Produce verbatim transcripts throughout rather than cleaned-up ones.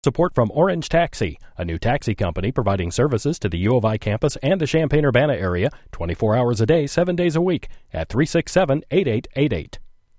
Support from Orange Taxi, a new taxi company providing services to the U of I campus and the Champaign-Urbana area twenty-four hours a day, seven days a week at three six seven, eight eight eight eight.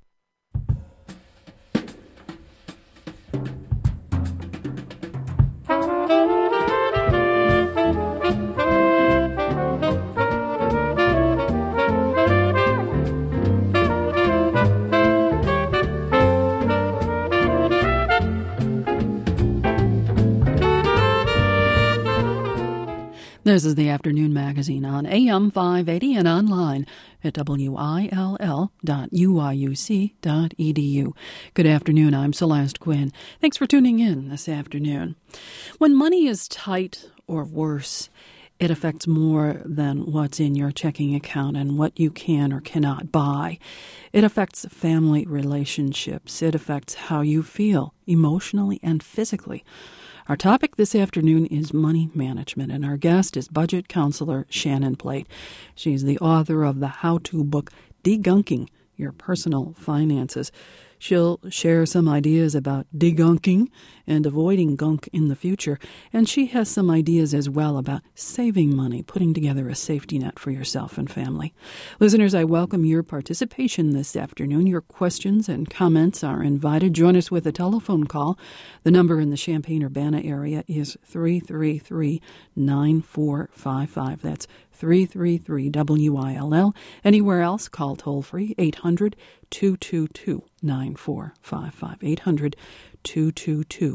This is the Afternoon Magazine on A M five eighty and online at W I L L dot U I U C dot E D U. Good afternoon, I'm Celeste Quinn. Thanks for tuning in this afternoon. When money is tight or worse, it affects more than what's in your checking account and what you can or cannot buy. It affects family relationships. It affects how you feel emotionally and physically. Our topic this afternoon is money management, and our guest is budget counselor Shannon Plate. She's the author of the how-to book, Degunking Your Personal Finances. She'll share some ideas about degunking and avoiding gunk in the future, and she has some ideas as well about saving money, putting together a safety net for yourself and family. Listeners, I welcome your participation this afternoon. Your questions and comments are invited. Join us with a telephone call. The number in the Champaign-Urbana area is three three three, nine four five five. That's three three three W I L L. Anywhere else, call toll-free eight hundred, two two two, nine four five five. eight hundred, two two two,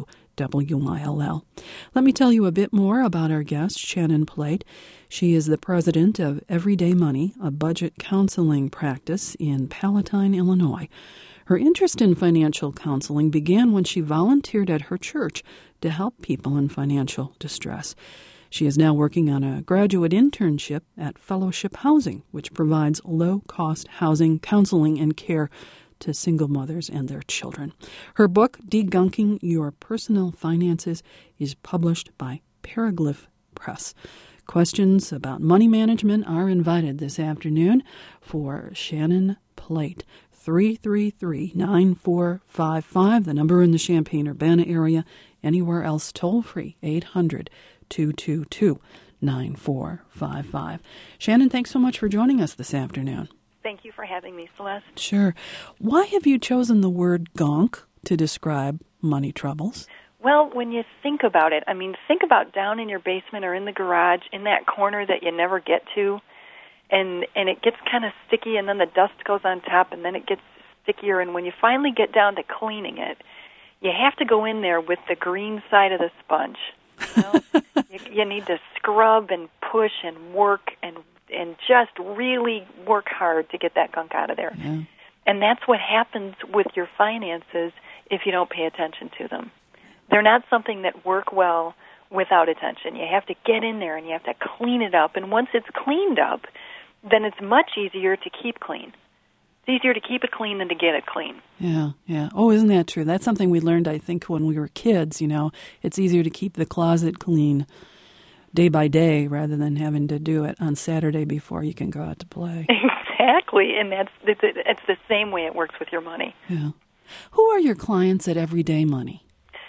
W I L L. Let me tell you a bit more about our guest, Shannon Plate. She is the president of Everyday Money, a budget counseling practice in Palatine, Illinois. Her interest in financial counseling began when she volunteered at her church to help people in financial distress. She is now working on a graduate internship at Fellowship Housing, which provides low-cost housing, counseling, and care to single mothers and their children. Her book, Degunking Your Personal Finances, is published by Paraglyph Press. Questions about money management are invited this afternoon for Shannon Plate. three three three, nine four five five, the number in the Champaign-Urbana area. Anywhere else, toll-free, eight hundred, two two two, nine four five five. Shannon, thanks so much for joining us this afternoon. Thank you for having me, Celeste. Sure. Why have you chosen the word gunk to describe money troubles? Well, when you think about it, I mean, think about down in your basement or in the garage, in that corner that you never get to, and and it gets kind of sticky, and then the dust goes on top, and then it gets stickier, and when you finally get down to cleaning it, you have to go in there with the green side of the sponge. You know? you, you need to scrub and push and work and and just really work hard to get that gunk out of there. Yeah. And that's what happens with your finances if you don't pay attention to them. They're not something that work well without attention. You have to get in there and you have to clean it up. And once it's cleaned up, then it's much easier to keep clean. It's easier to keep it clean than to get it clean. Yeah, yeah. Oh, isn't that true? That's something we learned, I think, when we were kids, you know. It's easier to keep the closet clean day by day rather than having to do it on Saturday before you can go out to play. Exactly, and that's it's, it's the same way it works with your money. Yeah. Who are your clients at Everyday Money?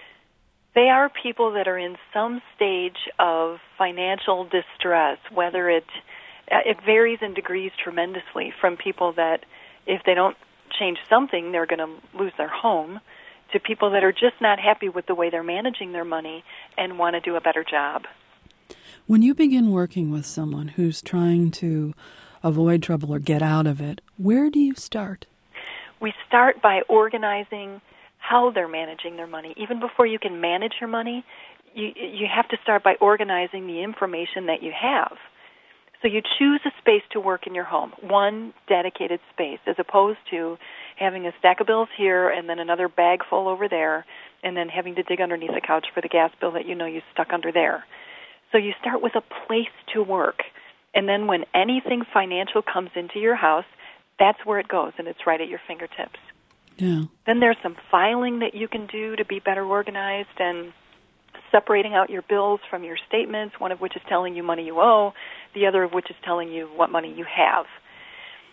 They are people that are in some stage of financial distress, whether it, it varies in degrees tremendously from people that if they don't change something, they're going to lose their home, to people that are just not happy with the way they're managing their money and want to do a better job. When you begin working with someone who's trying to avoid trouble or get out of it, where do you start? We start by organizing how they're managing their money. Even before you can manage your money, you you have to start by organizing the information that you have. So you choose a space to work in your home, one dedicated space, as opposed to having a stack of bills here and then another bag full over there, and then having to dig underneath the couch for the gas bill that you know you stuck under there. So you start with a place to work, and then when anything financial comes into your house, that's where it goes, and it's right at your fingertips. Yeah. Then there's some filing that you can do to be better organized and separating out your bills from your statements, one of which is telling you money you owe, the other of which is telling you what money you have.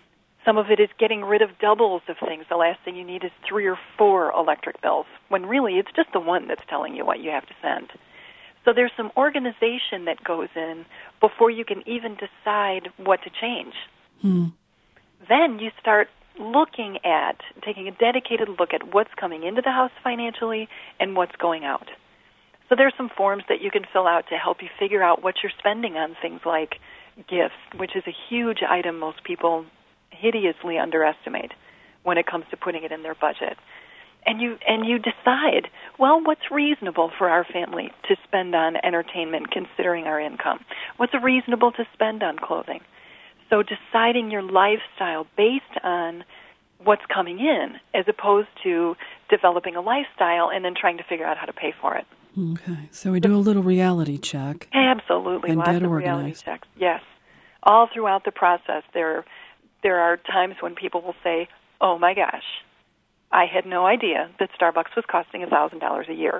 Some of it is getting rid of doubles of things. The last thing you need is three or four electric bills, when really it's just the one that's telling you what you have to send. So there's some organization that goes in before you can even decide what to change. Hmm. Then you start looking at, taking a dedicated look at what's coming into the house financially and what's going out. So there's some forms that you can fill out to help you figure out what you're spending on things like gifts, which is a huge item most people hideously underestimate when it comes to putting it in their budget. And you and you decide, well, what's reasonable for our family to spend on entertainment considering our income? What's reasonable to spend on clothing? So deciding your lifestyle based on what's coming in as opposed to developing a lifestyle and then trying to figure out how to pay for it. Okay, so we do a little reality check. Absolutely, and lots get of organized. reality checks. Yes, all throughout the process, there there are times when people will say, "Oh my gosh, I had no idea that Starbucks was costing a thousand dollars a year."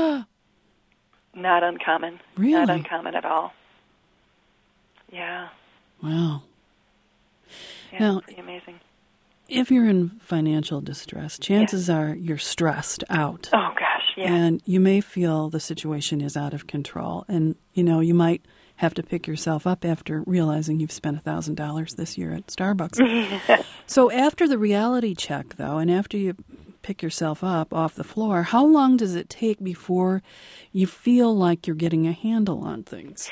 Not uncommon. Really? Not uncommon at all. Yeah. Wow. Yeah, Now, pretty amazing. If you're in financial distress, chances yeah. are you're stressed out. Oh, gosh, yeah. And you may feel the situation is out of control. And, you know, you might have to pick yourself up after realizing you've spent one thousand dollars this year at Starbucks. So after the reality check, though, and after you pick yourself up off the floor, how long does it take before you feel like you're getting a handle on things?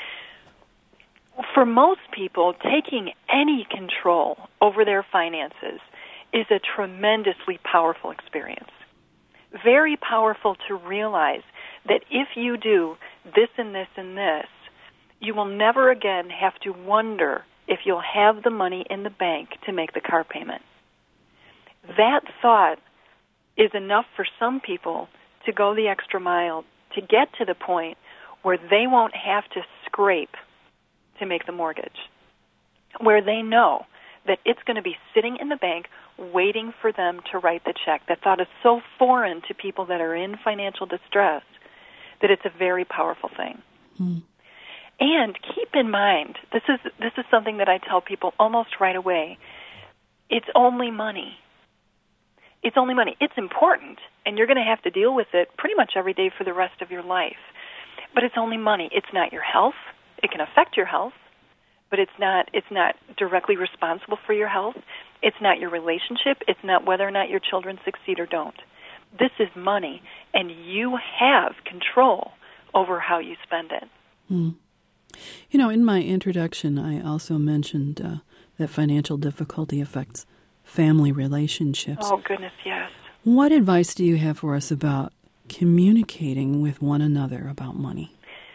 For most people, taking any control over their finances is a tremendously powerful experience. Very powerful to realize that if you do this and this and this, you will never again have to wonder if you'll have the money in the bank to make the car payment. That thought is enough for some people to go the extra mile to get to the point where they won't have to scrape to make the mortgage, where they know that it's going to be sitting in the bank waiting for them to write the check. That thought is so foreign to people that are in financial distress that it's a very powerful thing. Mm. And keep in mind, this is this is something that I tell people almost right away. It's only money. It's only money. It's important, and you're going to have to deal with it pretty much every day for the rest of your life. But it's only money. It's not your health. It can affect your health, but it's not it's not directly responsible for your health. It's not your relationship. It's not whether or not your children succeed or don't. This is money, and you have control over how you spend it. Mm. You know, in my introduction, I also mentioned uh, that financial difficulty affects family relationships. Oh, goodness, yes. What advice do you have for us about communicating with one another about money?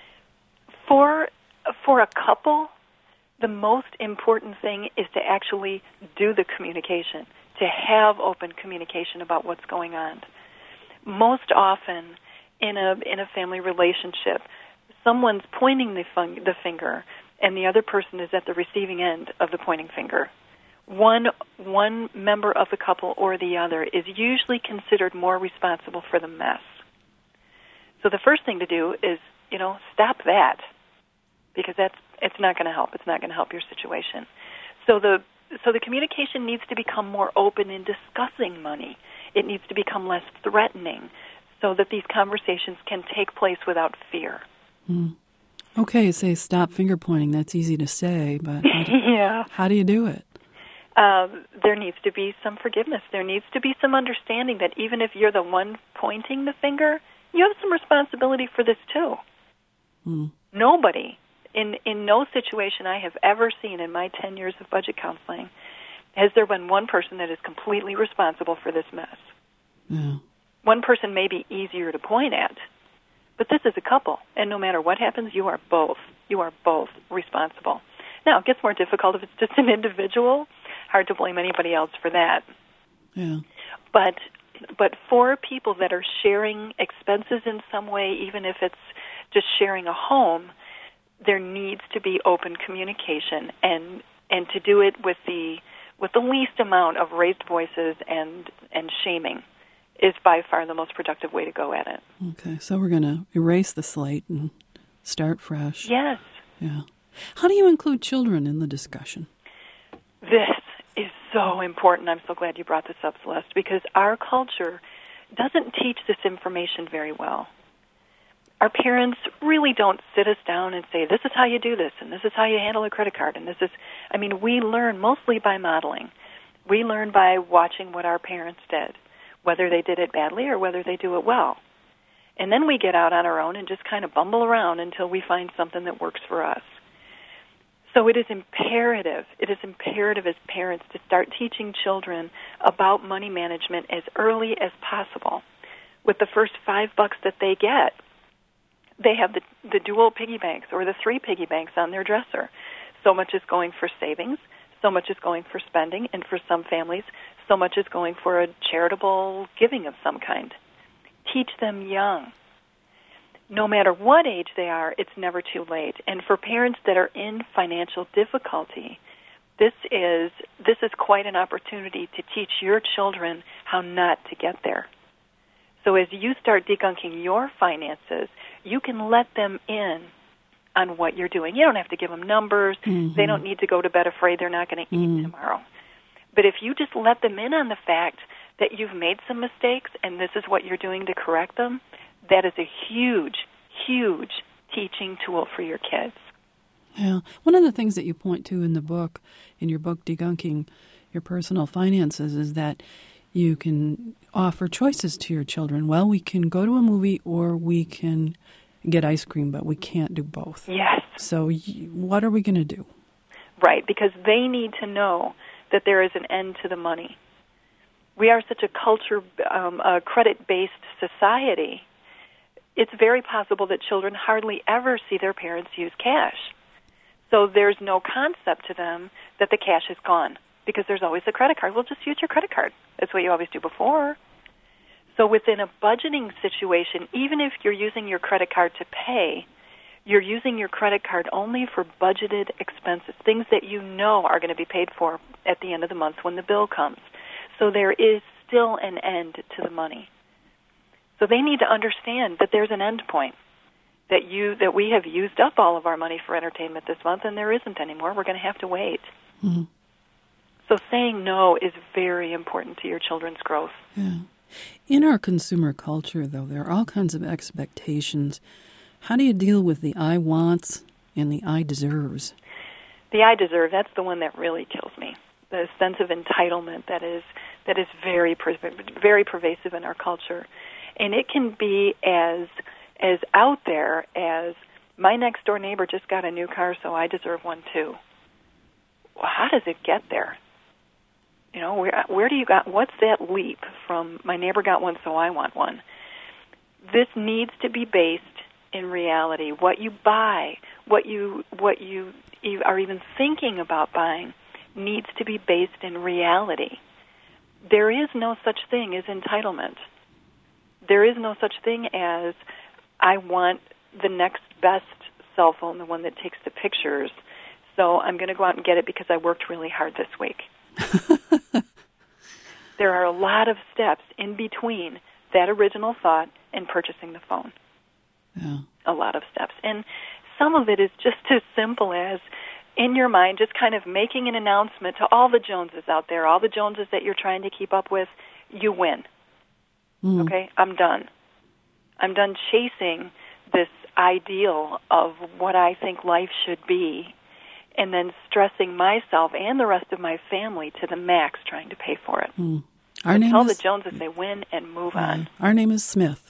For For a couple, the most important thing is to actually do the communication, to have open communication about what's going on. Most often in a in a family relationship, someone's pointing the, fun, the finger, and the other person is at the receiving end of the pointing finger. One one member of the couple or the other is usually considered more responsible for the mess. So the first thing to do is, you know, stop that. Because that's it's not going to help. It's not going to help your situation. So the so the communication needs to become more open in discussing money. It needs to become less threatening, so that these conversations can take place without fear. Mm. Okay, say stop finger pointing. That's easy to say, but how do, yeah, how do you do it? Uh, there needs to be some forgiveness. There needs to be some understanding that even if you're the one pointing the finger, you have some responsibility for this too. Mm. Nobody. In in no situation I have ever seen in my ten years of budget counseling has there been one person that is completely responsible for this mess. Yeah. One person may be easier to point at, but this is a couple, and no matter what happens, you are both. You are both responsible. Now, it gets more difficult if it's just an individual. Hard to blame anybody else for that. Yeah. But but for people that are sharing expenses in some way, even if it's just sharing a home, there needs to be open communication, and and to do it with the with the least amount of raised voices and and shaming is by far the most productive way to go at it. Okay, so we're going to erase the slate and start fresh. Yes. Yeah. How do you include children in the discussion? This is so important. I'm so glad you brought this up, Celeste, because our culture doesn't teach this information very well. Our parents really don't sit us down and say, this is how you do this, and this is how you handle a credit card, and this is, I mean, we learn mostly by modeling. We learn by watching what our parents did, whether they did it badly or whether they do it well. And then we get out on our own and just kind of bumble around until we find something that works for us. So it is imperative, it is imperative as parents to start teaching children about money management as early as possible. With the first five bucks that they get, they have the, the dual piggy banks or the three piggy banks on their dresser. So much is going for savings, so much is going for spending, and for some families, so much is going for a charitable giving of some kind. Teach them young. No matter what age they are, it's never too late. And for parents that are in financial difficulty, this is this is quite an opportunity to teach your children how not to get there. So as you start debunking your finances, you can let them in on what you're doing. You don't have to give them numbers. Mm-hmm. They don't need to go to bed afraid they're not going to eat mm-hmm. tomorrow. But if you just let them in on the fact that you've made some mistakes and this is what you're doing to correct them, that is a huge, huge teaching tool for your kids. Yeah. One of the things that you point to in the book, in your book, Debunking Your Personal Finances, is that you can offer choices to your children. Well, we can go to a movie or we can get ice cream, but we can't do both. Yes. So what are we going to do? Right, because they need to know that there is an end to the money. We are such a culture, um, a credit-based society. It's very possible that children hardly ever see their parents use cash. So there's no concept to them that the cash is gone because there's always a credit card. Well, just use your credit card. That's what you always do before. So within a budgeting situation, even if you're using your credit card to pay, you're using your credit card only for budgeted expenses, things that you know are going to be paid for at the end of the month when the bill comes. So there is still an end to the money. So they need to understand that there's an end point, that you that we have used up all of our money for entertainment this month and there isn't anymore. We're going to have to wait. Mm-hmm. So saying no is very important to your children's growth. Yeah. In our consumer culture, though, there are all kinds of expectations. How do you deal with the I wants and the I deserves? The I deserve, that's the one that really kills me. The sense of entitlement that is that is very very pervasive in our culture. And it can be as as out there as my next door neighbor just got a new car, so I deserve one too. Well, how does it get there? You know, where where do you got? What's that leap from my neighbor got one, so I want one? This needs to be based in reality. What you buy, what you what you are even thinking about buying, needs to be based in reality. There is no such thing as entitlement. There is no such thing as I want the next best cell phone, the one that takes the pictures, so I'm going to go out and get it because I worked really hard this week. There are a lot of steps in between that original thought and purchasing the phone. Yeah. A lot of steps. And some of it is just as simple as, in your mind, just kind of making an announcement to all the Joneses out there, all the Joneses that you're trying to keep up with, you win. Mm. Okay? I'm done. I'm done chasing this ideal of what I think life should be and then stressing myself and the rest of my family to the max trying to pay for it. Mm. Our so name tell is, the Joneses they win and move uh, on. Our name is Smith.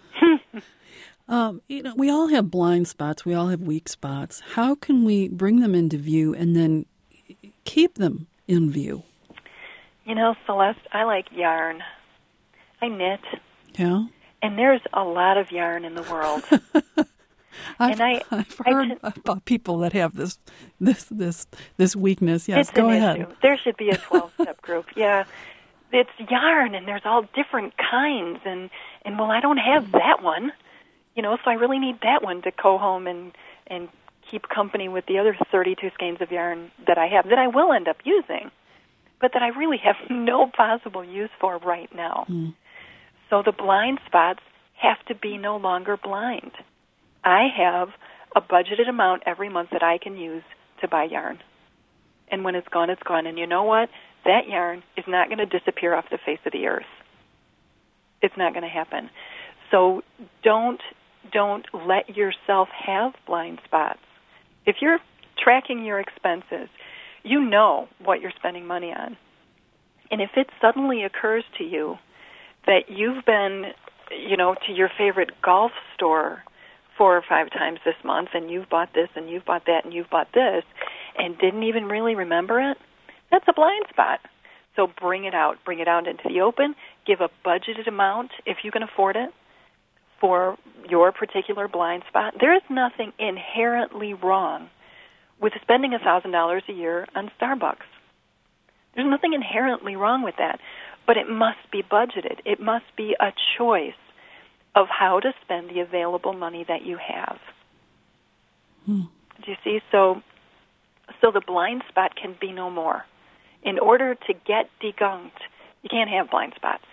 um, you know, we all have blind spots. We all have weak spots. How can we bring them into view and then keep them in view? You know, Celeste, I like yarn. I knit. Yeah? And there's a lot of yarn in the world. I've, and I, I've heard I t- about people that have this this this this weakness. Yes, it's go an ahead. Issue. There should be a twelve-step group. Yeah, it's yarn, and there's all different kinds. And, and well, I don't have that one, you know, so I really need that one to go home and, and keep company with the other thirty-two skeins of yarn that I have that I will end up using, but that I really have no possible use for right now. Mm. So the blind spots have to be no longer blind. I have a budgeted amount every month that I can use to buy yarn. And when it's gone, it's gone. And you know what? that yarn is not going to disappear off the face of the earth. It's not going to happen. So don't don't let yourself have blind spots. If you're tracking your expenses, you know what you're spending money on. And if it suddenly occurs to you that you've been, you know, to your favorite golf store four or five times this month, and you've bought this, and you've bought that, and you've bought this, and didn't even really remember it, that's a blind spot. So bring it out. Bring it out into the open. Give a budgeted amount, if you can afford it, for your particular blind spot. There is nothing inherently wrong with spending one thousand dollars a year on Starbucks. There's nothing inherently wrong with that. But it must be budgeted. It must be a choice of how to spend the available money that you have. Hmm. Do you see? So, so the blind spot can be no more. In order to get degunked, you can't have blind spots.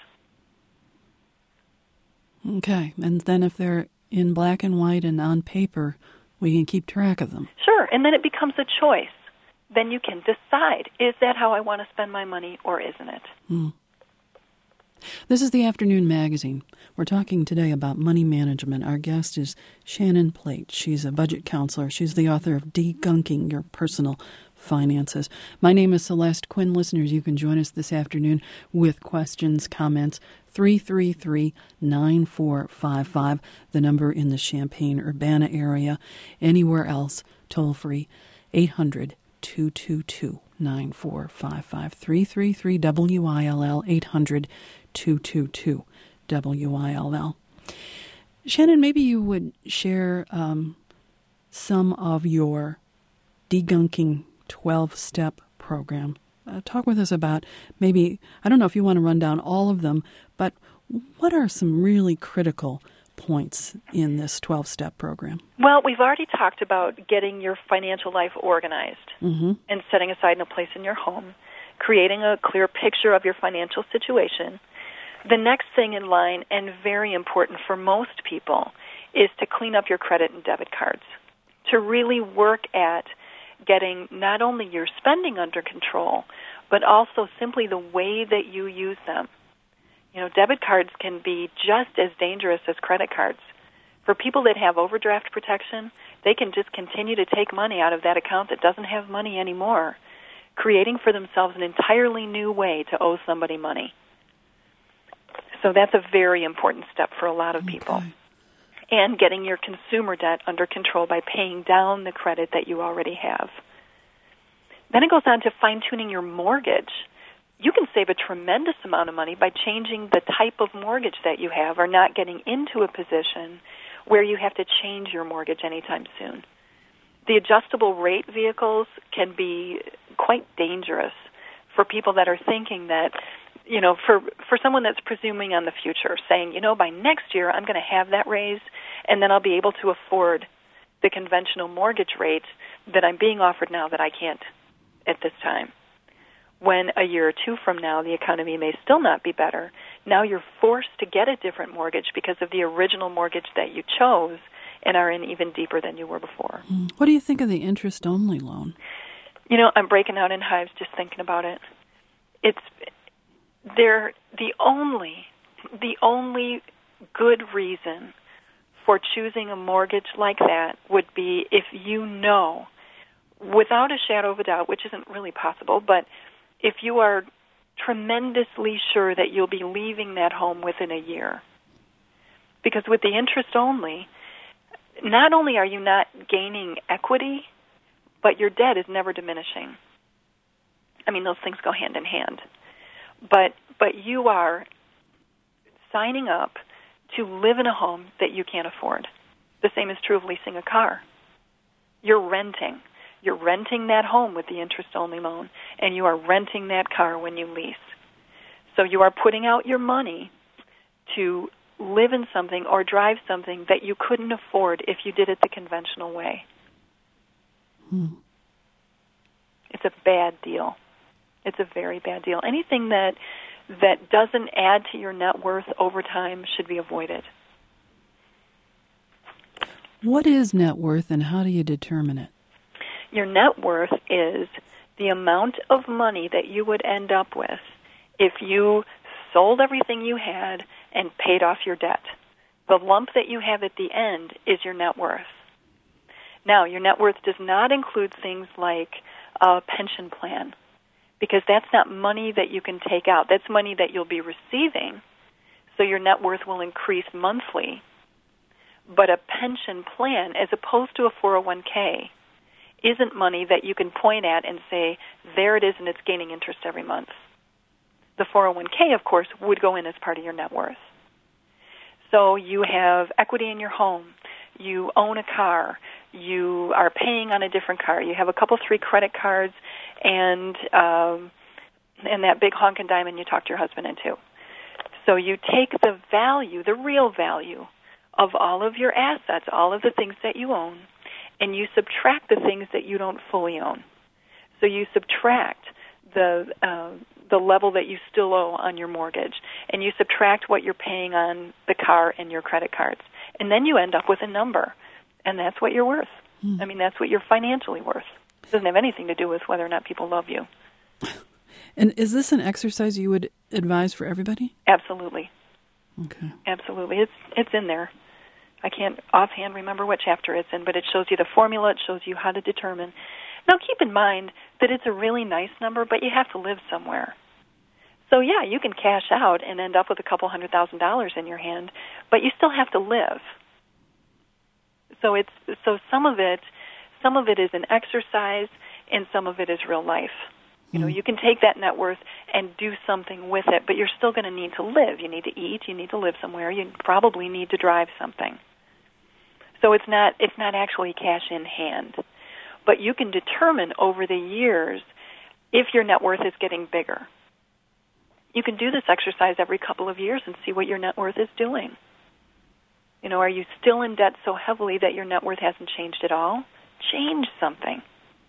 Okay. And then if they're in black and white and on paper, we can keep track of them. Sure. And then it becomes a choice. Then you can decide, is that how I want to spend my money or isn't it? Hmm. This is the Afternoon Magazine. We're talking today about money management. Our guest is Shannon Plate. She's a budget counselor. She's the author of Degunking Your Personal Finances. My name is Celeste Quinn. Listeners, you can join us this afternoon with questions, comments, three three three, nine four five five, the number in the Champaign-Urbana area. Anywhere else, toll free, eight hundred, two two two, nine four five five, three three three W I L L, eight hundred, two two two, W I L L. Shannon, maybe you would share um, some of your Degunking twelve-step program. Uh, talk with us about maybe, I don't know if you want to run down all of them, but what are some really critical points in this twelve-step program? Well, we've already talked about getting your financial life organized Mm-hmm. and setting aside a place in your home, creating a clear picture of your financial situation. The next thing in line, and very important for most people, is to clean up your credit and debit cards, to really work at getting not only your spending under control, but also simply the way that you use them. You know, debit cards can be just as dangerous as credit cards. For people that have overdraft protection, they can just continue to take money out of that account that doesn't have money anymore, creating for themselves an entirely new way to owe somebody money. So that's a very important step for a lot of people. Okay. And getting your consumer debt under control by paying down the credit that you already have. Then it goes on to fine-tuning your mortgage. You can save a tremendous amount of money by changing the type of mortgage that you have, or not getting into a position where you have to change your mortgage anytime soon. The adjustable rate vehicles can be quite dangerous for people that are thinking that, you know, for, for someone that's presuming on the future, saying, you know, by next year I'm going to have that raise, and then I'll be able to afford the conventional mortgage rate that I'm being offered now that I can't at this time. When a year or two from now the economy may still not be better, now you're forced to get a different mortgage because of the original mortgage that you chose and are in even deeper than you were before. What do you think of the interest-only loan? You know, I'm breaking out in hives just thinking about it. It's they're the only the only good reason for choosing a mortgage like that would be if you know, without a shadow of a doubt, which isn't really possible, but if you are tremendously sure that you'll be leaving that home within a year. Because with the interest only, not only are you not gaining equity, but your debt is never diminishing. I mean, those things go hand in hand. But but you are signing up to live in a home that you can't afford. The same is true of leasing a car. You're renting. You're renting that home with the interest-only loan, and you are renting that car when you lease. So you are putting out your money to live in something or drive something that you couldn't afford if you did it the conventional way. Hmm. It's a bad deal. It's a very bad deal. Anything that that doesn't add to your net worth over time should be avoided. What is net worth, and how do you determine it? Your net worth is the amount of money that you would end up with if you sold everything you had and paid off your debt. The lump that you have at the end is your net worth. Now, your net worth does not include things like a pension plan, because that's not money that you can take out. That's money that you'll be receiving, so your net worth will increase monthly. But a pension plan, as opposed to a four oh one k, isn't money that you can point at and say, there it is and it's gaining interest every month. The four oh one k, of course, would go in as part of your net worth. So you have equity in your home, you own a car, you are paying on a different car, you have a couple, three credit cards, and um, and that big honkin' diamond you talked your husband into. So you take the value, the real value, of all of your assets, all of the things that you own, and you subtract the things that you don't fully own. So you subtract the uh, the level that you still owe on your mortgage, and you subtract what you're paying on the car and your credit cards, and then you end up with a number, and that's what you're worth. Hmm. I mean, that's what you're financially worth. It doesn't have anything to do with whether or not people love you. And is this an exercise you would advise for everybody? Absolutely. Okay. Absolutely. It's it's in there. I can't offhand remember what chapter it's in, but it shows you the formula. It shows you how to determine. Now, keep in mind that it's a really nice number, but you have to live somewhere. So, yeah, you can cash out and end up with a couple hundred thousand dollars in your hand, but you still have to live. So it's so some of it, some of it is an exercise, and some of it is real life. You know, you can take that net worth and do something with it, but you're still going to need to live. You need to eat. You need to live somewhere. You probably need to drive something. So it's not it's not actually cash in hand. But you can determine over the years if your net worth is getting bigger. You can do this exercise every couple of years and see what your net worth is doing. You know, are you still in debt so heavily that your net worth hasn't changed at all? Change something.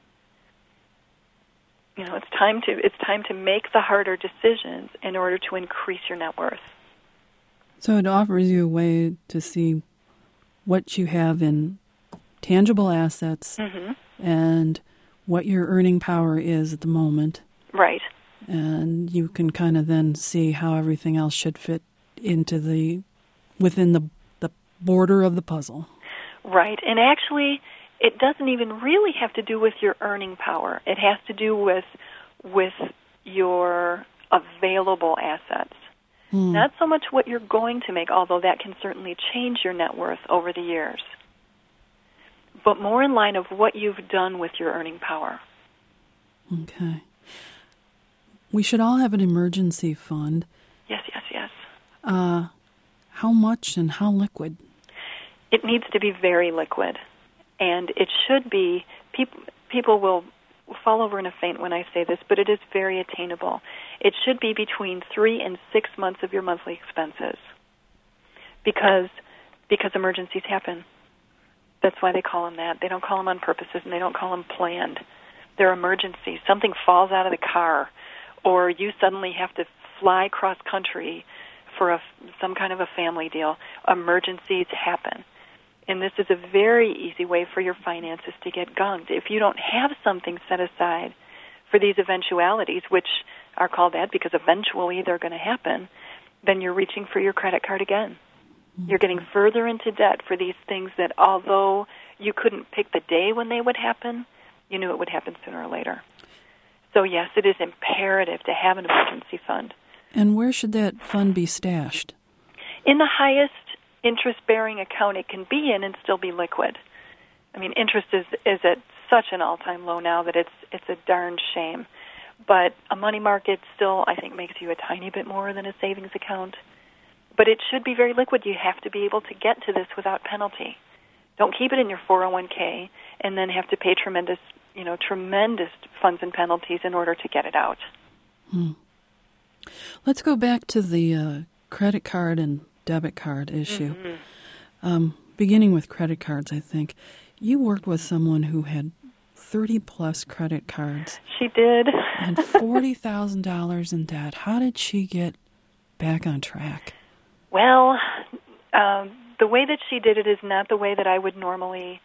You know, it's time to it's time to make the harder decisions in order to increase your net worth. So it offers you a way to see what you have in tangible assets mm-hmm. and what your earning power is at the moment. Right. And you can kind of then see how everything else should fit into the within the the border of the puzzle. Right. And actually, it doesn't even really have to do with your earning power. It has to do with with your available assets. Hmm. Not so much what you're going to make, although that can certainly change your net worth over the years, but more in line of what you've done with your earning power. Okay. We should all have an emergency fund. Yes, yes, yes. Uh, how much and how liquid? It needs to be very liquid. And it should be, people, people will fall over in a faint when I say this, but it is very attainable. It should be between three and six months of your monthly expenses because because emergencies happen. That's why they call them that. They don't call them on purposes, and they don't call them planned. They're emergencies. Something falls out of the car, or you suddenly have to fly cross-country for a, some kind of a family deal. Emergencies happen. And this is a very easy way for your finances to get gunked. If you don't have something set aside for these eventualities, which are called that because eventually they're going to happen, then you're reaching for your credit card again. Mm-hmm. You're getting further into debt for these things that, although you couldn't pick the day when they would happen, you knew it would happen sooner or later. So, yes, it is imperative to have an emergency fund. And where should that fund be stashed? In the highest interest-bearing account it can be in and still be liquid. I mean, interest is, is at such an all-time low now that it's it's a darn shame. But a money market still, I think, makes you a tiny bit more than a savings account. But it should be very liquid. You have to be able to get to this without penalty. Don't keep it in your four oh one k and then have to pay tremendous, you know, tremendous funds and penalties in order to get it out. Hmm. Let's go back to the uh, credit card and debit card issue. Mm-hmm. Um, beginning with credit cards, I think. You worked with someone who had thirty-plus credit cards. She did. And forty thousand dollars in debt. How did she get back on track? Well, um, the way that she did it is not the way that I would normally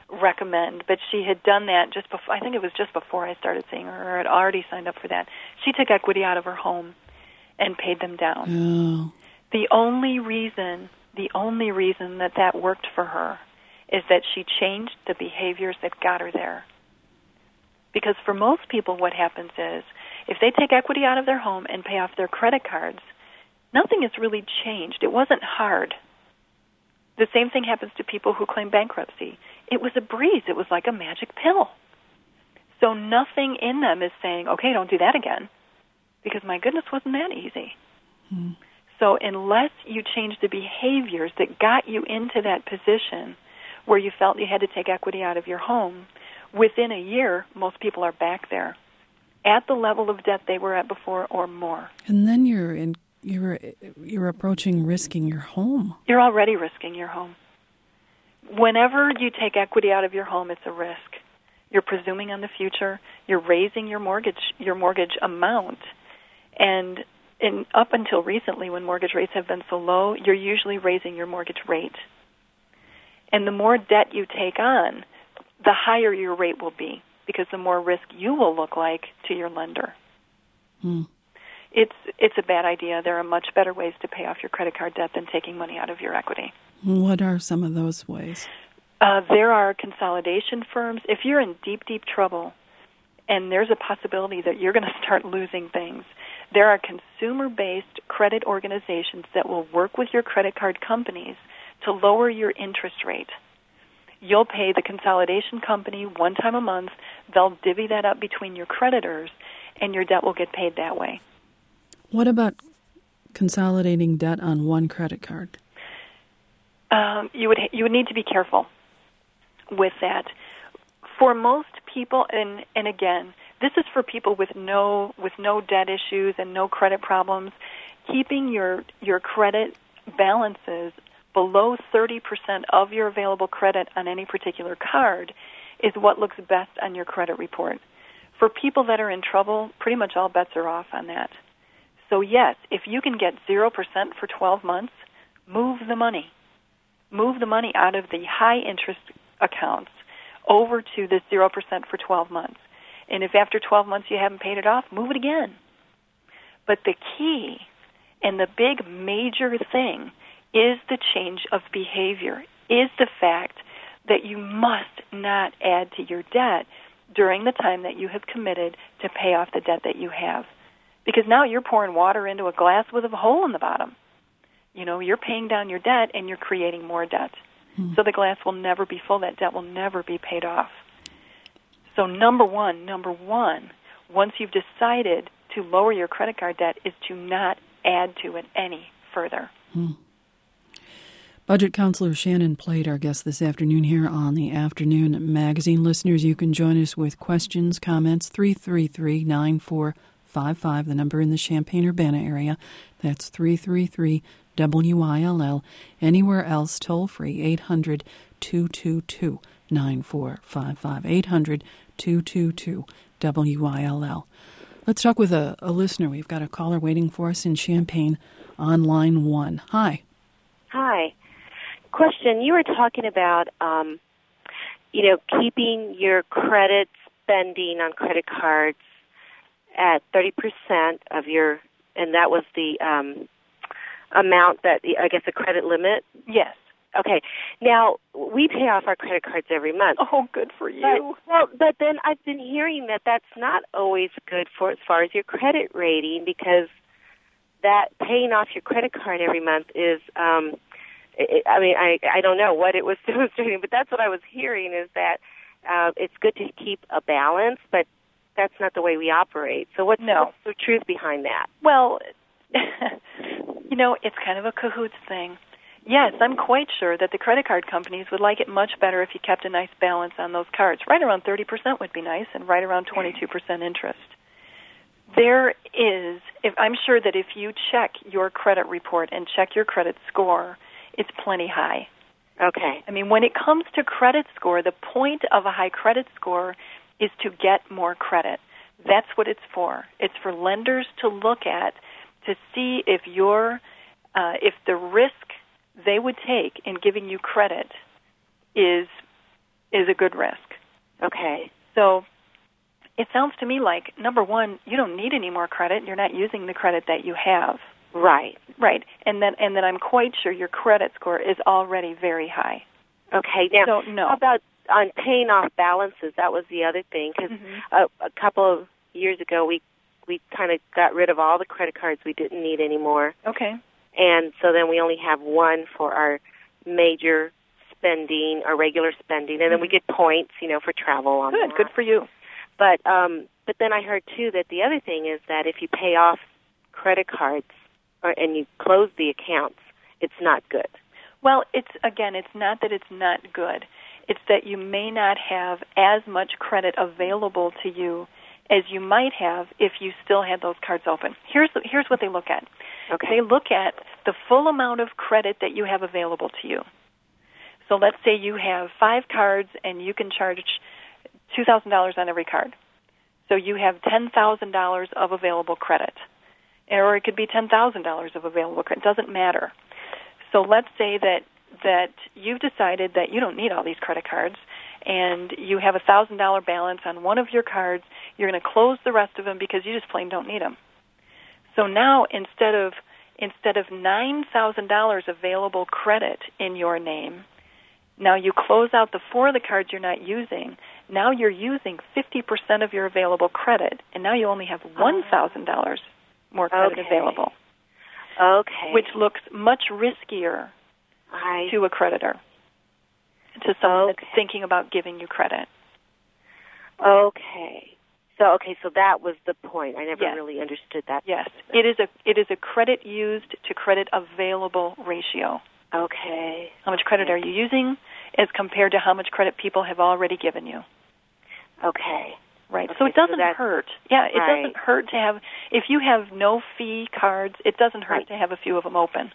recommend, but she had done that just before, I think it was just before I started seeing her, or had already signed up for that. She took equity out of her home and paid them down. Oh. The only reason, the only reason that that worked for her is that she changed the behaviors that got her there. Because for most people what happens is, if they take equity out of their home and pay off their credit cards, nothing has really changed. It wasn't hard. The same thing happens to people who claim bankruptcy. It was a breeze. It was like a magic pill. So nothing in them is saying, okay, don't do that again, because my goodness, wasn't that easy. Hmm. So unless you change the behaviors that got you into that position where you felt you had to take equity out of your home, within a year, most people are back there at the level of debt they were at before or more. And then you're in You're you're approaching risking your home. You're already risking your home. Whenever you take equity out of your home, it's a risk. You're presuming on the future. You're raising your mortgage your mortgage amount, and in, up until recently, when mortgage rates have been so low, you're usually raising your mortgage rate. And the more debt you take on, the higher your rate will be, because the more risk you will look like to your lender. Hmm. It's it's a bad idea. There are much better ways to pay off your credit card debt than taking money out of your equity. What are some of those ways? Uh, there are consolidation firms. If you're in deep, deep trouble and there's a possibility that you're going to start losing things, there are consumer-based credit organizations that will work with your credit card companies to lower your interest rate. You'll pay the consolidation company one time a month. They'll divvy that up between your creditors, and your debt will get paid that way. What about consolidating debt on one credit card? Um, you would you would need to be careful with that. For most people, and and again, this is for people with no with no debt issues and no credit problems. Keeping your your credit balances below thirty percent of your available credit on any particular card is what looks best on your credit report. For people that are in trouble, pretty much all bets are off on that. So yes, if you can get zero percent for twelve months, move the money. Move the money out of the high-interest accounts over to the zero percent for twelve months. And if after twelve months you haven't paid it off, move it again. But the key and the big major thing is the change of behavior, is the fact that you must not add to your debt during the time that you have committed to pay off the debt that you have. Because now you're pouring water into a glass with a hole in the bottom. You know, you're paying down your debt and you're creating more debt. Hmm. So the glass will never be full. That debt will never be paid off. So number one, number one, once you've decided to lower your credit card debt, is to not add to it any further. Hmm. Budget Counselor Shannon Plate, our guest this afternoon here on the Afternoon Magazine. Listeners, you can join us with questions, comments, three three three, nine four five five, the number in the Champaign-Urbana area. That's three three three, W I L L. Anywhere else, toll free, eight hundred, two two two, nine four five five, eight hundred, two two two, W I L L. Let's talk with a, a listener. We've got a caller waiting for us in Champaign on line one. Hi. Hi. Question, you were talking about, um, you know, keeping your credit spending on credit cards at thirty percent of your, and that was the um, amount that, the, I guess, the credit limit? Yes. Okay. Now, we pay off our credit cards every month. Oh, good for you. But, well, but then I've been hearing that that's not always good for as far as your credit rating, because that paying off your credit card every month is, um, it, I mean, I I don't know what it was demonstrating, but that's what I was hearing, is that uh, it's good to keep a balance, but that's not the way we operate. So what's, no. what's the truth behind that? Well, you know, it's kind of a cahoots thing. Yes, I'm quite sure that the credit card companies would like it much better if you kept a nice balance on those cards. Right around thirty percent would be nice, and right around twenty-two percent interest. There is, if I'm sure that if you check your credit report and check your credit score, it's plenty high. Okay. I mean, when it comes to credit score, the point of a high credit score is to get more credit. That's what it's for. It's for lenders to look at to see if your, uh, if the risk they would take in giving you credit is is a good risk. Okay. So it sounds to me like, number one, you don't need any more credit. You're not using the credit that you have. Right. Right. And then and then I'm quite sure your credit score is already very high. Okay. Now, so, no. how about on paying off balances? That was the other thing, because mm-hmm. a, a couple of years ago we we kind of got rid of all the credit cards we didn't need anymore. Okay. And so then we only have one for our major spending, our regular spending, and then mm-hmm. we get points, you know, for travel on Good, that. good for you. But um, but then I heard, too, that the other thing is that if you pay off credit cards or, and you close the accounts, it's not good. Well, it's again, it's not that it's not good. It's that you may not have as much credit available to you as you might have if you still had those cards open. Here's here's what they look at. Okay. They look at the full amount of credit that you have available to you. So let's say you have five cards and you can charge two thousand dollars on every card. So you have ten thousand dollars of available credit. Or it could be ten thousand dollars of available credit. It doesn't matter. So let's say that, that you've decided that you don't need all these credit cards and you have a one thousand dollars balance on one of your cards. You're going to close the rest of them because you just plain don't need them. So now instead of instead of nine thousand dollars available credit in your name, now you close out the four of the cards you're not using. Now you're using fifty percent of your available credit, and now you only have one thousand dollars more credit okay. available. Okay. Which looks much riskier I... to a creditor, to someone okay. that's thinking about giving you credit. Okay. So okay, so that was the point. I never yes. really understood that. Yes. It is a it is a credit used to credit available ratio. Okay. How much credit are you using as compared to how much credit people have already given you? Okay. Right. Okay, so it doesn't so hurt. Yeah, it right. doesn't hurt to have, if you have no fee cards, it doesn't hurt right. to have a few of them open.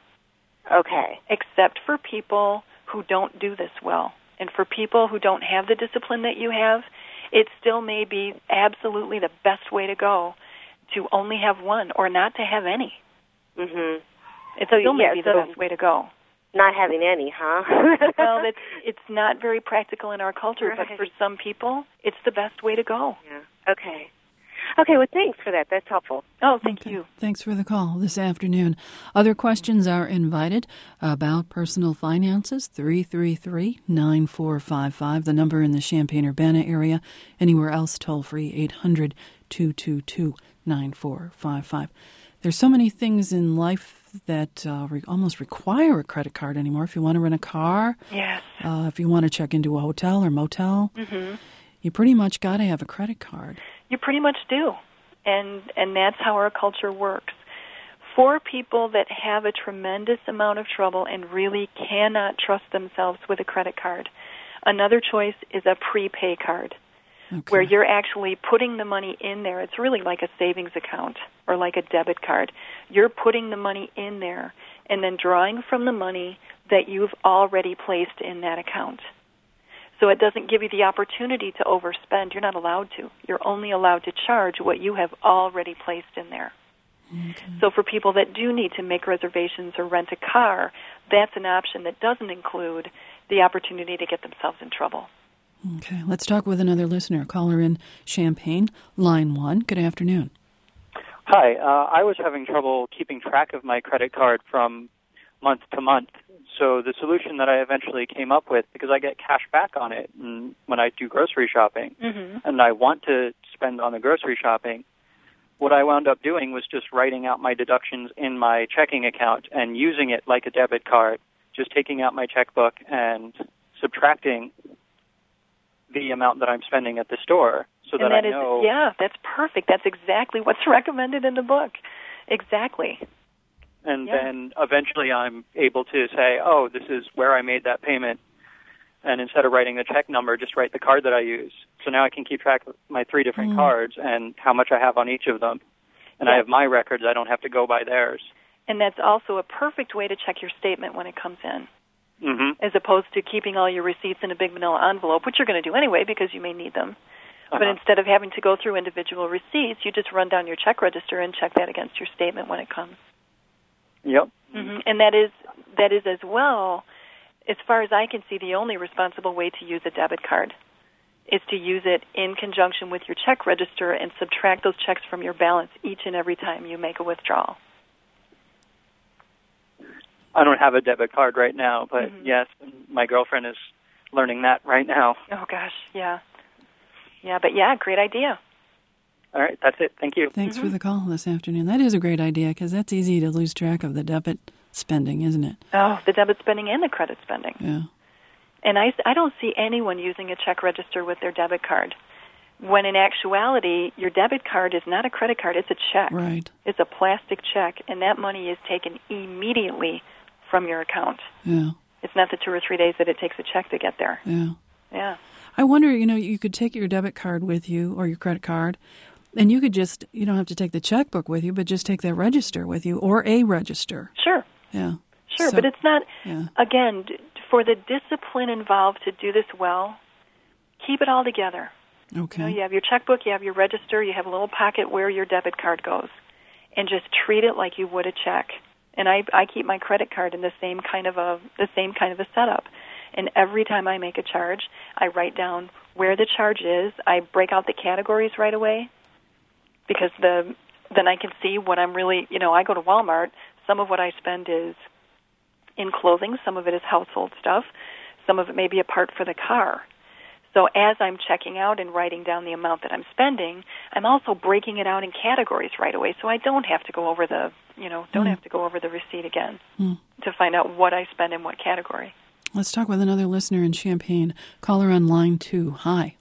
Okay. Except for people who don't do this well. And for people who don't have the discipline that you have, it still may be absolutely the best way to go to only have one or not to have any. Mhm. It so, still may yeah, be so the best way to go. Not having any, huh? Well, it's it's not very practical in our culture, right. but for some people, it's the best way to go. Yeah. Okay. Okay, well, thanks for that. That's helpful. Oh, thank okay. you. Thanks for the call this afternoon. Other questions are invited about personal finances, three three three, nine four five five, the number in the Champaign-Urbana area. Anywhere else, toll-free, eight hundred, two two two, nine four five five. There's so many things in life that uh, re- almost require a credit card anymore. If you want to rent a car, yes. uh, if you want to check into a hotel or motel, mm-hmm. you pretty much got to have a credit card. You pretty much do, and and that's how our culture works. For people that have a tremendous amount of trouble and really cannot trust themselves with a credit card, another choice is a prepay card. Okay. Where you're actually putting the money in there. It's really like a savings account or like a debit card. You're putting the money in there and then drawing from the money that you've already placed in that account. So it doesn't give you the opportunity to overspend. You're not allowed to. You're only allowed to charge what you have already placed in there. Okay. So for people that do need to make reservations or rent a car, that's an option that doesn't include the opportunity to get themselves in trouble. Okay, let's talk with another listener. Caller in Champaign, line one. Good afternoon. Hi, uh, I was having trouble keeping track of my credit card from month to month. So the solution that I eventually came up with, because I get cash back on it when I do grocery shopping, mm-hmm. and I want to spend on the grocery shopping, what I wound up doing was just writing out my deductions in my checking account and using it like a debit card, just taking out my checkbook and subtracting the amount that I'm spending at the store, so that, that I is, know. Yeah, that's perfect. That's exactly what's recommended in the book. Exactly. And yeah. then eventually I'm able to say, oh, this is where I made that payment. And instead of writing the check number, just write the card that I use. So now I can keep track of my three different mm. cards and how much I have on each of them. And yeah. I have my records. I don't have to go by theirs. And that's also a perfect way to check your statement when it comes in. Mm-hmm. As opposed to keeping all your receipts in a big manila envelope, which you're going to do anyway because you may need them. Uh-huh. But instead of having to go through individual receipts, you just run down your check register and check that against your statement when it comes. Yep. Mm-hmm. And that is that is as well as far as I can see, the only responsible way to use a debit card is to use it in conjunction with your check register and subtract those checks from your balance each and every time you make a withdrawal. I don't have a debit card right now, but mm-hmm. yes, my girlfriend is learning that right now. Oh, gosh, yeah. Yeah, but yeah, great idea. All right, that's it. Thank you. Thanks mm-hmm. for the call this afternoon. That is a great idea because that's easy to lose track of the debit spending, isn't it? Oh, the debit spending and the credit spending. Yeah. And I, I don't see anyone using a check register with their debit card, when in actuality, your debit card is not a credit card, it's a check. Right. It's a plastic check, and that money is taken immediately from your account. Yeah. It's not the two or three days that it takes a check to get there. Yeah. Yeah. I wonder, you know, you could take your debit card with you or your credit card, and you could just, you don't have to take the checkbook with you, but just take that register with you or a register. Sure. Yeah. Sure, So- but it's not, Yeah. again, d- for the discipline involved to do this well, keep it all together. Okay. You know, you have your checkbook, you have your register, you have a little pocket where your debit card goes, and just treat it like you would a check. And I, I keep my credit card in the same kind of a the same kind of a setup. And every time I make a charge, I write down where the charge is. I break out the categories right away because the then I can see what I'm really, you know, I go to Walmart. Some of what I spend is in clothing. Some of it is household stuff. Some of it may be a part for the car. So as I'm checking out and writing down the amount that I'm spending, I'm also breaking it out in categories right away, so I don't have to go over the, you know, don't Mm. have to go over the receipt again Mm. to find out what I spend in what category. Let's talk with another listener in Champaign. Caller on line two. Hi.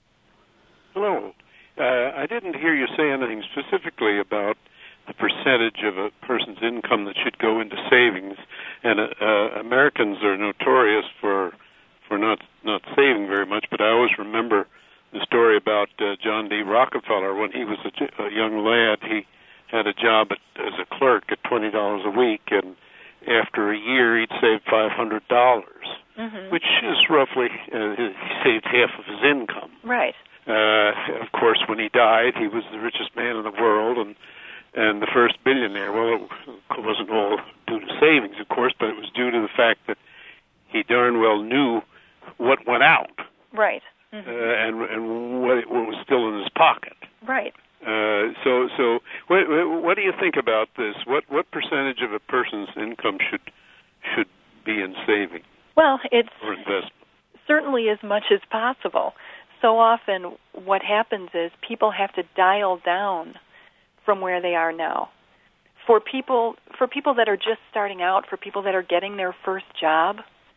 Hello. Uh, I didn't hear you say anything specifically about the percentage of a person's income that should go into savings. And uh, uh, Americans are notorious for for not not saving very much. But I always remember the story about uh, John D. Rockefeller when he was a, a young lad. He had a job at, as a clerk at twenty dollars a week, and after a year, he'd saved five hundred dollars, Mm-hmm. which is roughly uh, he saved half of his income. Right. Uh, of course, when he died, he was the richest man in the world and and the first billionaire. Well, it wasn't all due to savings, of course, but it was due to the fact that he darn well knew what went out Right. Mm-hmm. uh, and and what, what was still in his pocket. Right. Uh, so, so what, what do you think about this? What what percentage of a person's income should should be in saving Well, it's or investment? certainly as much as possible. So often what happens is people have to dial down from where they are now. For people for people that are just starting out, for people that are getting their first job,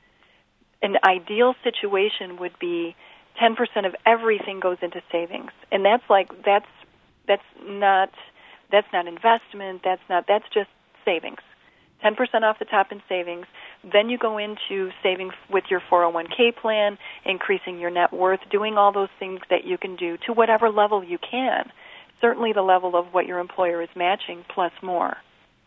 an ideal situation would be ten percent of everything goes into savings. And that's like that's that's not that's not investment, that's not that's just savings. ten percent off the top in savings. Then you go into saving with your four oh one k plan, increasing your net worth, doing all those things that you can do to whatever level you can. Certainly the level of what your employer is matching plus more.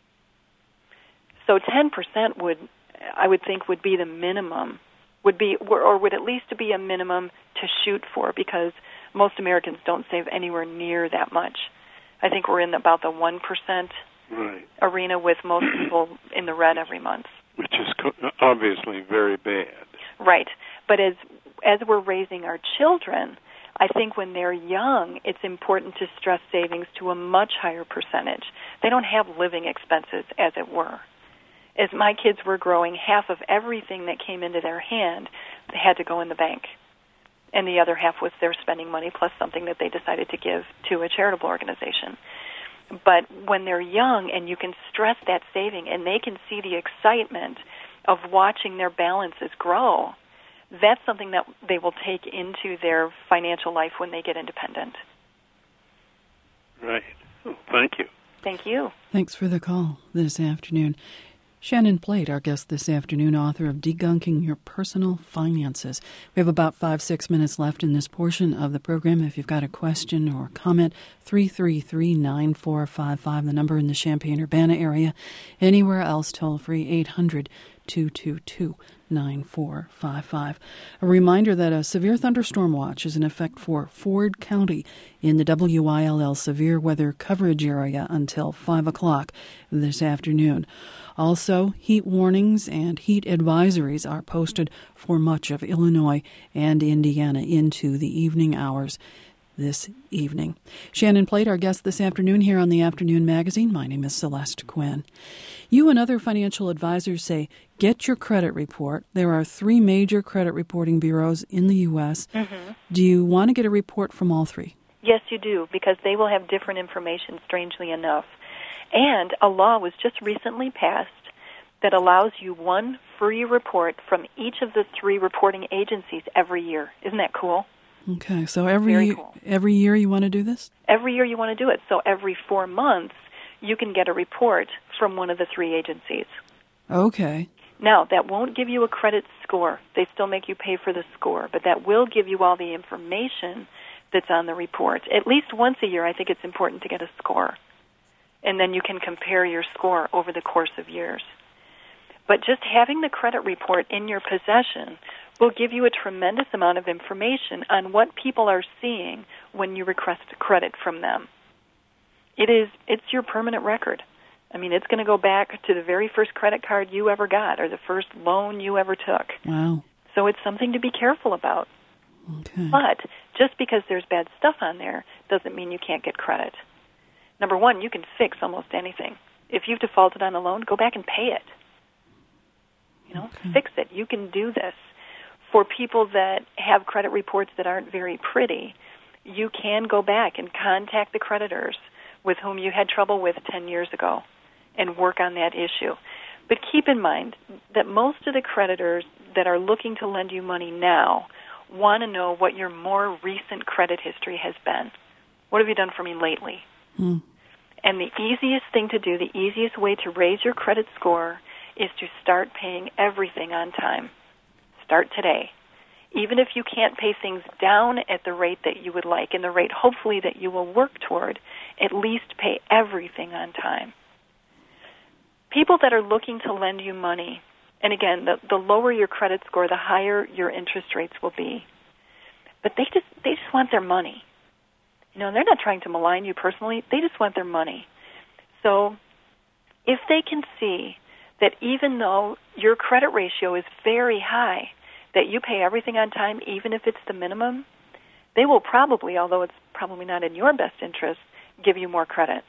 So ten percent would, I would think, would be the minimum, would be, or would at least be a minimum to shoot for, because most Americans don't save anywhere near that much. I think we're in about the one percent Right. arena, with most people in the red every month. Which is co- obviously very bad. Right. But as as we're raising our children, I think when they're young, it's important to stress savings to a much higher percentage. They don't have living expenses, as it were. As my kids were growing, half of everything that came into their hand had to go in the bank. And the other half was their spending money plus something that they decided to give to a charitable organization. But when they're young and you can stress that saving and they can see the excitement of watching their balances grow, that's something that they will take into their financial life when they get independent. Right. Oh, thank you. Thank you. Thanks for the call this afternoon. Shannon Plate, our guest this afternoon, author of Degunking Your Personal Finances. We have about five, six minutes left in this portion of the program. If you've got a question or comment, three three three, nine four five five, the number in the Champaign-Urbana area. Anywhere else, toll free, eight hundred, two two two, nine four five five. A reminder that a severe thunderstorm watch is in effect for Ford County in the W I L L severe weather coverage area until five o'clock this afternoon. Also, heat warnings and heat advisories are posted for much of Illinois and Indiana into the evening hours this evening. Shannon Plate, our guest this afternoon here on the Afternoon Magazine. My name is Celeste Quinn. You and other financial advisors say, get your credit report. There are three major credit reporting bureaus in the U S Mm-hmm. Do you want to get a report from all three? Yes, you do, because they will have different information, strangely enough. And a law was just recently passed that allows you one free report from each of the three reporting agencies every year. Isn't that cool? Okay, so every Very cool. every year you want to do this? Every year you want to do it. So every four months you can get a report from one of the three agencies. Okay. Now, that won't give you a credit score. They still make you pay for the score, but that will give you all the information that's on the report. At least once a year, I think it's important to get a score. And then you can compare your score over the course of years. But just having the credit report in your possession will give you a tremendous amount of information on what people are seeing when you request credit from them. It is, it's your permanent record. I mean, it's going to go back to the very first credit card you ever got or the first loan you ever took. Wow. So it's something to be careful about. Okay. But just because there's bad stuff on there doesn't mean you can't get credit. Number one, you can fix almost anything. If you've defaulted on a loan, go back and pay it. You know, okay. Fix it. You can do this. For people that have credit reports that aren't very pretty, you can go back and contact the creditors with whom you had trouble with ten years ago and work on that issue. But keep in mind that most of the creditors that are looking to lend you money now want to know what your more recent credit history has been. What have you done for me lately? Hmm. And the easiest thing to do, the easiest way to raise your credit score is to start paying everything on time. Start today. Even if you can't pay things down at the rate that you would like and the rate hopefully that you will work toward, at least pay everything on time. People that are looking to lend you money, and again, the, the lower your credit score, the higher your interest rates will be. But they just they just want their money. You know, they're not trying to malign you personally. They just want their money. So if they can see that even though your credit ratio is very high, that you pay everything on time, even if it's the minimum, they will probably, although it's probably not in your best interest, give you more credit.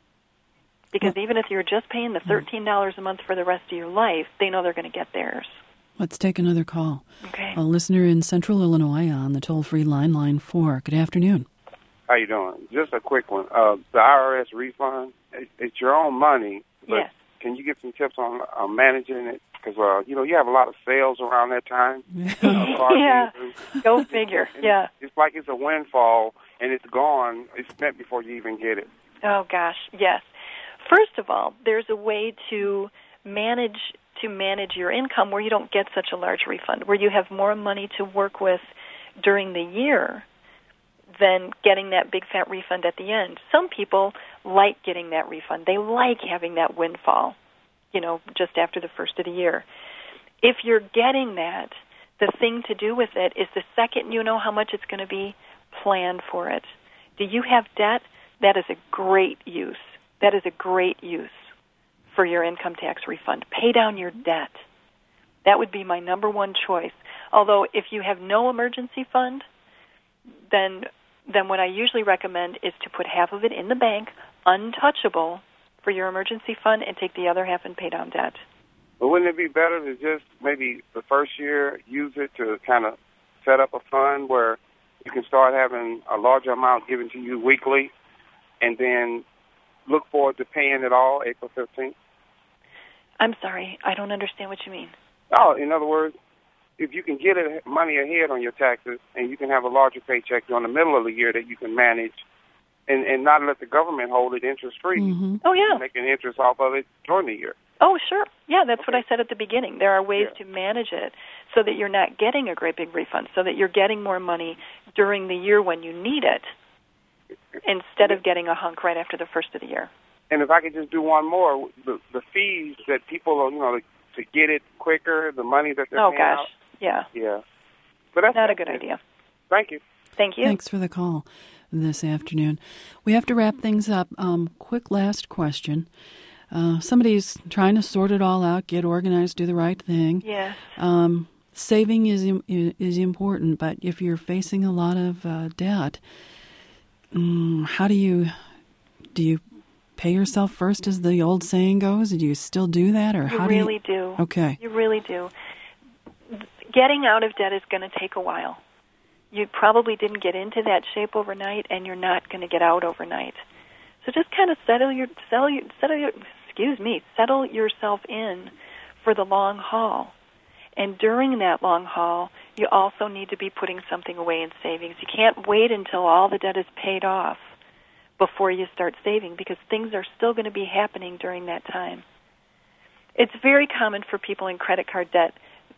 Because even if you're just paying the thirteen dollars a month for the rest of your life, they know they're going to get theirs. Let's take another call. Okay. A listener in Central Illinois on the toll-free line, line four. Good afternoon. How you doing? Just a quick one. Uh, the I R S refund, it, it's your own money, but yes. Can you give some tips on uh, managing it? Because, uh, you know, you have a lot of sales around that time. uh, yeah, go figure, yeah. It's like it's a windfall, and it's gone. It's spent before you even get it. Oh, gosh, yes. First of all, there's a way to manage to manage your income where you don't get such a large refund, where you have more money to work with during the year than getting that big fat refund at the end. Some people like getting that refund. They like having that windfall, you know, just after the first of the year. If you're getting that, the thing to do with it is the second you know how much it's going to be, plan for it. Do you have debt? That is a great use. That is a great use for your income tax refund. Pay down your debt. That would be my number one choice. Although if you have no emergency fund, then then what I usually recommend is to put half of it in the bank, untouchable, for your emergency fund, and take the other half and pay down debt. But wouldn't it be better to just maybe the first year use it to kind of set up a fund where you can start having a larger amount given to you weekly and then look forward to paying it all April fifteenth? I'm sorry, I don't understand what you mean. Oh, in other words, if you can get it, money ahead on your taxes and you can have a larger paycheck during the middle of the year that you can manage and, and not let the government hold it interest-free. Mm-hmm. Oh, yeah. Making interest off of it during the year. Oh, sure. Yeah, that's okay. what I said at the beginning. There are ways yeah. to manage it so that you're not getting a great big refund, so that you're getting more money during the year when you need it instead of getting a hunk right after the first of the year. And if I could just do one more, the, the fees that people are, you know, to get it quicker, the money that they're oh, paying gosh. out. Yeah. Yeah. But that's Not a that's good it. idea. Thank you. Thank you. Thanks for the call this afternoon. We have to wrap things up. Um, quick last question. Uh, somebody's trying to sort it all out, get organized, do the right thing. Yes. Um, saving is is important, but if you're facing a lot of uh, debt, um, how do you do you pay yourself first, as the old saying goes? Do you still do that, or You how really do you? do. Okay. You really do. Getting out of debt is going to take a while. You probably didn't get into that shape overnight, and you're not going to get out overnight. So just kind of settle your settle your settle your excuse me settle yourself in for the long haul. And during that long haul, you also need to be putting something away in savings. You can't wait until all the debt is paid off before you start saving, because things are still going to be happening during that time. It's very common for people in credit card debt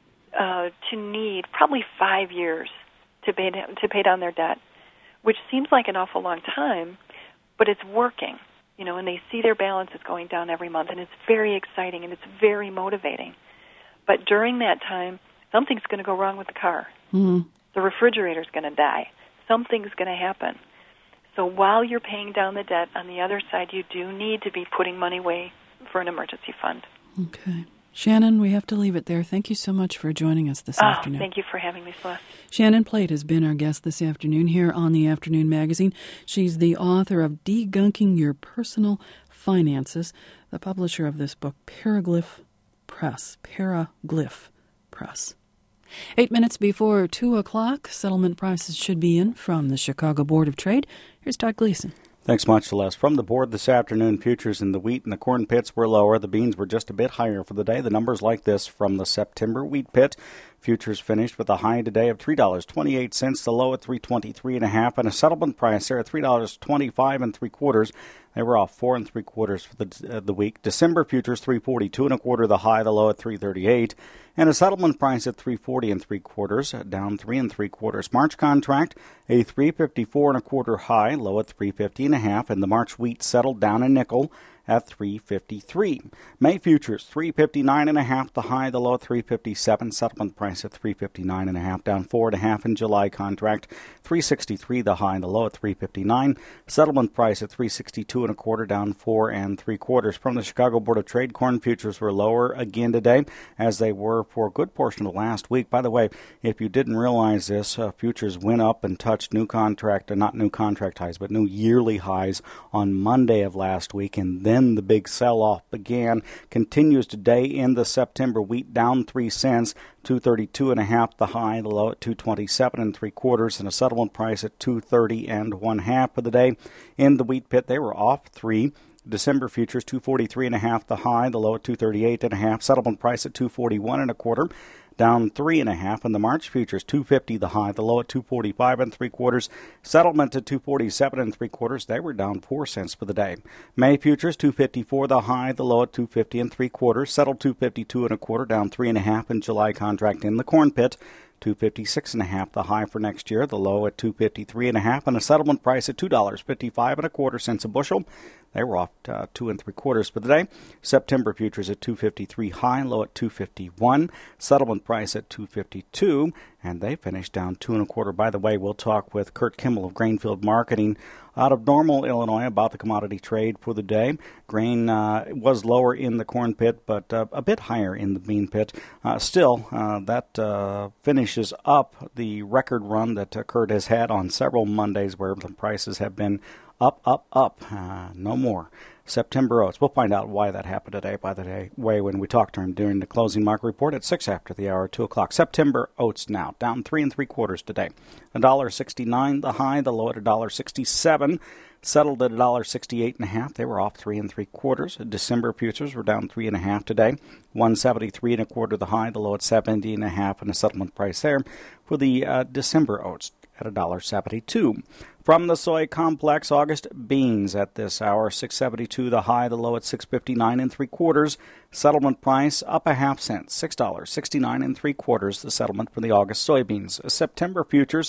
uh, to need probably five years to pay to pay down their debt, which seems like an awful long time, but it's working. You know, and they see their balances going down every month, and it's very exciting and it's very motivating. But during that time, something's going to go wrong with the car. Mm-hmm. The refrigerator's going to die. Something's going to happen. So while you're paying down the debt, on the other side, you do need to be putting money away for an emergency fund. Okay. Shannon, we have to leave it there. Thank you so much for joining us this oh, afternoon. Thank you for having me, Celeste. Shannon Plate has been our guest this afternoon here on the Afternoon Magazine. She's the author of Degunking Your Personal Finances, the publisher of this book, Paraglyph Press. Paraglyph Press. Eight minutes before two o'clock, settlement prices should be in from the Chicago Board of Trade. Here's Todd Gleason. Thanks much, Celeste. From the board this afternoon, futures in the wheat and the corn pits were lower. The beans were just a bit higher for the day. The numbers like this from the September wheat pit. Futures finished with a high today of three dollars and twenty-eight cents, the low at three dollars and twenty-three and a half, and a settlement price there at three dollars and twenty-five and three quarters. They were off four and three quarters for the uh, the week. December futures three forty-two and a quarter, the high, the low at three thirty-eight, and a settlement price at three forty and three quarters, down three and three quarters. March contract a three fifty-four and a quarter high, low at three fifty and a half, and the March wheat settled down a nickel at three fifty-three. May futures three fifty-nine and a half, the high, the low at three fifty-seven. Settlement price at three fifty-nine and a half, down four and a half. In July contract three sixty-three, the high, the low at three fifty-nine. Settlement price at three sixty-two and a quarter, down four and three quarters. From the Chicago Board of Trade, corn futures were lower again today, as they were for a good portion of last week. By the way, if you didn't realize this, uh, futures went up and touched new contract, uh, not new contract highs, but new yearly highs on Monday of last week, and then Then the big sell-off began. Continues today in the September wheat, down three cents, two thirty-two and a half, the high, the low at two twenty-seven and three quarters, and a settlement price at two thirty and one half for the day. In the wheat pit, they were off three. December futures two forty-three and a half, the high, the low at two thirty-eight and a half, settlement price at two forty-one and a quarter. Down three and a half, and the March futures two fifty, the high, the low at two forty-five and three quarters. Settlement at two forty-seven and three quarters. They were down four cents for the day. May futures two fifty-four, the high, the low at two fifty and three quarters. Settled two fifty-two and a quarter, down three and a half. In July contract in the corn pit, two fifty-six and a half, the high for next year, the low at two fifty-three and a half, and a settlement price at two dollars and fifty-five and a quarter cents a bushel. They were off uh, two and three quarters for the day. September futures at two fifty-three high, low at two fifty-one. Settlement price at two fifty-two, and they finished down two and a quarter. By the way, we'll talk with Kurt Kimmel of Grainfield Marketing out of Normal, Illinois, about the commodity trade for the day. Grain uh, was lower in the corn pit, but uh, a bit higher in the bean pit. Uh, still, uh, that uh, finishes up the record run that uh, Kurt has had on several Mondays, where the prices have been up, up, up. Uh, no more. September oats. We'll find out why that happened today, by the day, way, when we talk to him during the closing market report at six after the hour, two o'clock. September oats now down three and three quarters today. one dollar and sixty-nine cents, the high, the low at one dollar and sixty-seven cents. Settled at one dollar and sixty-eight and a half. They were off three and three quarters. December futures were down three and a half today. one seventy-three and a quarter, the high, the low at seventy and a half, and a settlement price there for the uh, December oats at one dollar and seventy-two. From the soy complex, August beans at this hour, six seventy-two, the high, the low at six fifty-nine and three quarters. Settlement price up a half cent, six dollars and sixty-nine and three quarters. The settlement for the August soybeans. September futures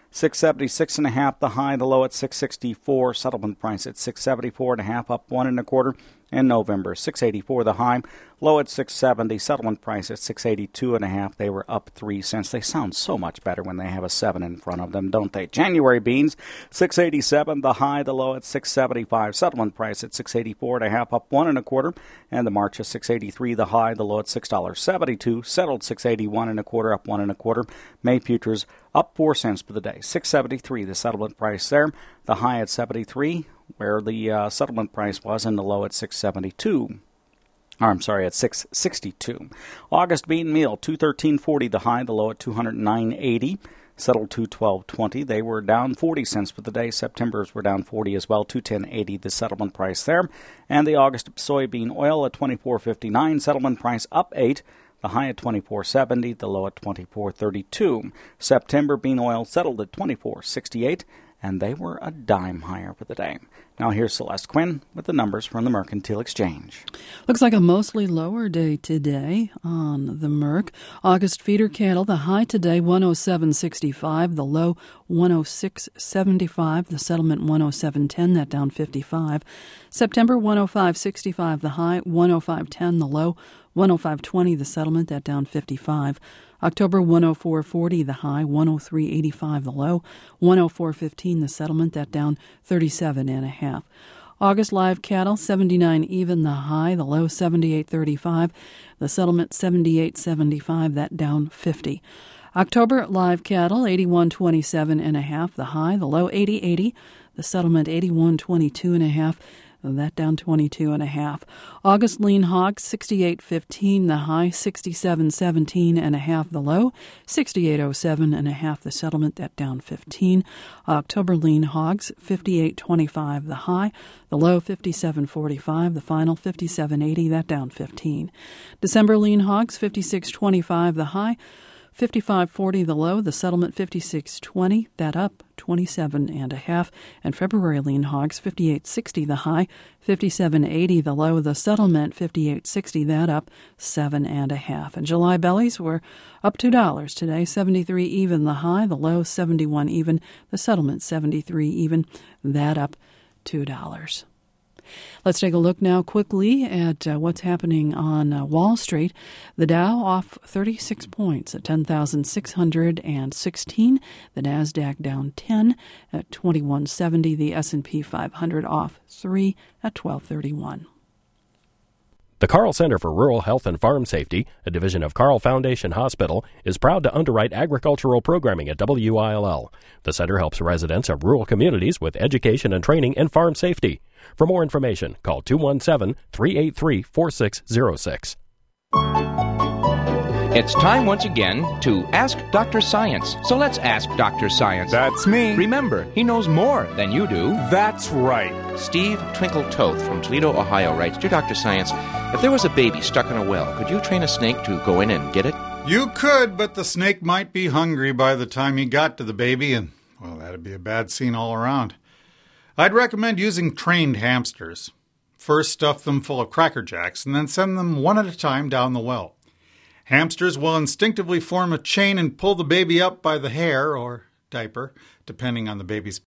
six seventy-six and a half the high, the low at six sixty-four. Settlement price at six seventy-four and a half, up one and a quarter. In November, six eighty-four the high, low at six seventy. Settlement price at six eighty-two and a half. They were up three cents. They sound so much better when they have a seven in front of them, don't they? January beans, six eighty-seven the high, the low at six seventy-five. Settlement price at six eighty-four and a half, up one and a quarter. And the March is six eighty-three the high, the low at six seventy-two. Settled six eighty-one and a quarter, up one and a quarter. May futures up four cents for the day, six seventy-three the settlement price there. The high at seventy-three, where the uh, settlement price was, and the low at six seventy-two. Or, I'm sorry, at six sixty-two. August bean meal, two thirteen forty the high, the low at two hundred nine eighty. Settled two twelve twenty. They were down forty cents for the day. September's were down forty as well, two ten eighty the settlement price there. And the August soybean oil at twenty-four fifty-nine. Settlement price up eight. The high at twenty-four seventy, the low at twenty-four thirty-two. September bean oil settled at twenty-four sixty-eight, and they were a dime higher for the day. Now here's Celeste Quinn with the numbers from the Mercantile Exchange. Looks like a mostly lower day today on the Merc. August feeder cattle, the high today one oh seven sixty-five, the low one oh six seventy-five, the settlement one oh seven ten, that down fifty-five. September one oh five sixty-five, the high one oh five ten, the low one oh five twenty, the settlement, that down fifty-five. October one oh four forty, the high, one oh three eighty-five, the low, one oh four fifteen, the settlement, that down thirty-seven and a half. August live cattle, seventy-nine even, the high, the low seventy-eight thirty-five, the settlement seventy-eight seventy-five, that down fifty. October live cattle, eighty-one twenty-seven and a half, the high, the low eighty eighty, the settlement eighty-one twenty-two and a half. That down twenty-two and a half. August lean hogs, sixty-eight fifteen, the high, sixty-seven seventeen and a half, the low, sixty-eight oh seven and a half, the settlement, that down fifteen. October lean hogs, fifty-eight twenty-five, the high, the low, fifty-seven forty-five, the final, fifty-seven eighty, that down fifteen. December lean hogs, fifty-six twenty-five, the high, fifty-five forty the low, the settlement fifty-six twenty, that up twenty-seven and a half, and February lean hogs fifty-eight sixty the high, fifty-seven eighty the low, the settlement fifty-eight sixty, that up seven and a half. And July bellies were up two dollars today, seventy-three even the high, the low seventy-one even, the settlement seventy-three even, that up two dollars. Let's take a look now quickly at uh, what's happening on uh, Wall Street. The Dow off thirty-six points at ten thousand six hundred sixteen. The NASDAQ down ten at twenty-one seventy. The S and P five hundred off three at twelve thirty-one. The Carl Center for Rural Health and Farm Safety, a division of Carl Foundation Hospital, is proud to underwrite agricultural programming at W I L L. The center helps residents of rural communities with education and training in farm safety. For more information, call two one seven, three eight three, four six zero six. It's time once again to Ask Doctor Science. So let's ask Doctor Science. That's me. Remember, he knows more than you do. That's right. Steve Twinkle Toth from Toledo, Ohio writes, Dear Doctor Science, if there was a baby stuck in a well, could you train a snake to go in and get it? You could, but the snake might be hungry by the time you got to the baby, and, well, that'd be a bad scene all around. I'd recommend using trained hamsters. First, stuff them full of Cracker Jacks, and then send them one at a time down the well. Hamsters will instinctively form a chain and pull the baby up by the hair or diaper, depending on the baby's